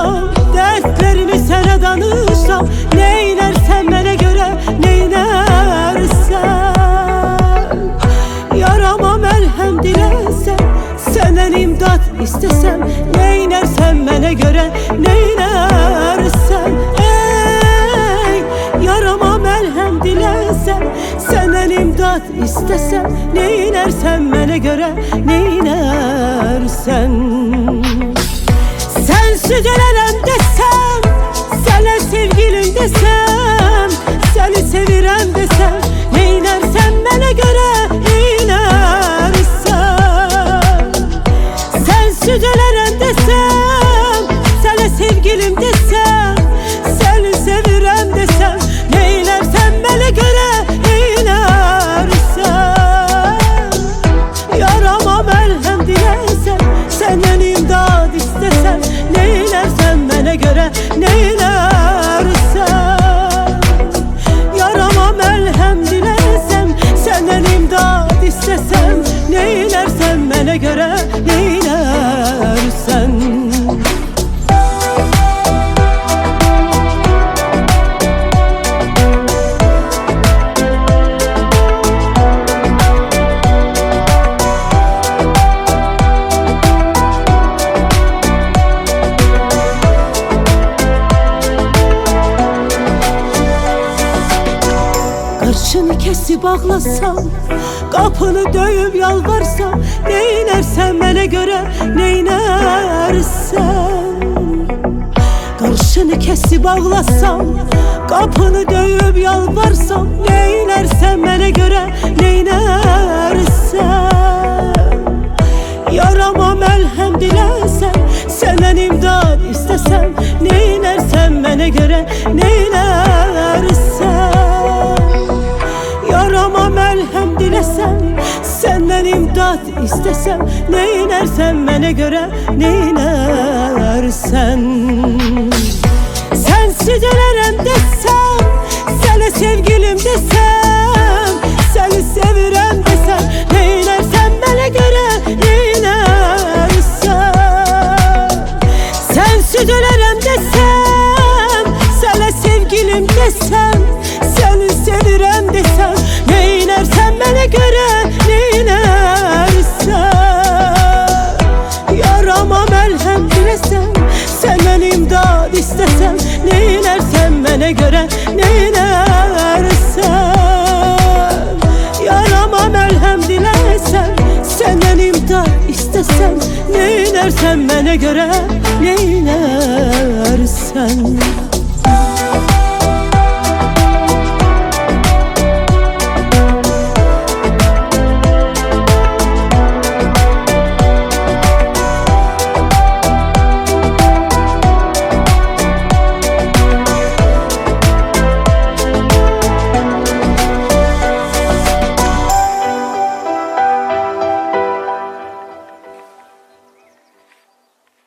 dertlerimi sana danışsam, neylersen bana göre neylersen. Yarama merhem dilesen, senden imdat istesem, neylersen bana göre neylersen. Ey yarama merhem dilesen, senden imdat istesem, neylersen bana göre neylersen. Sensiz ölemem desem, sana sevgilim desem, seni sevirem desem, neylersen bana göre neylersen. Sensiz ölemem desem, sana sevgilim desem, seni sevirem desem, neylersen bana göre neylersen. Yarama merhem dilesem, senden imdad istesem, neylersen bana göre neylersen. Yarama merhem dilesem, senden imdad istesem, neylersen bana göre neylersen. Karşını kesip ağlasam, kapını döyüp yalvarsam, neylersen bana göre neylersen. Karşını kesip ağlasam, kapını döyüp yalvarsam, neylersen bana göre neylersen. Yarama merhem dilesen, senden imdad istesem, neylersen bana göre neylersen. Yarama merhem dilesem, senden imdat istesem, neylersen bana göre neylersen. Sensiz ölemem desem, sana sevgilim desem, seni sevirem desem, neylersen bana göre neylersen. Sensiz ölemem desem, sana sevgilim desem, seni sevirem desem, neylersen bana göre neylersen. Yarama merhem dilesem, senden imdad istesem, neylersen bana göre neylersen. Yarama merhem dilesem, senden imdad istesem, neylersen bana göre neylersen.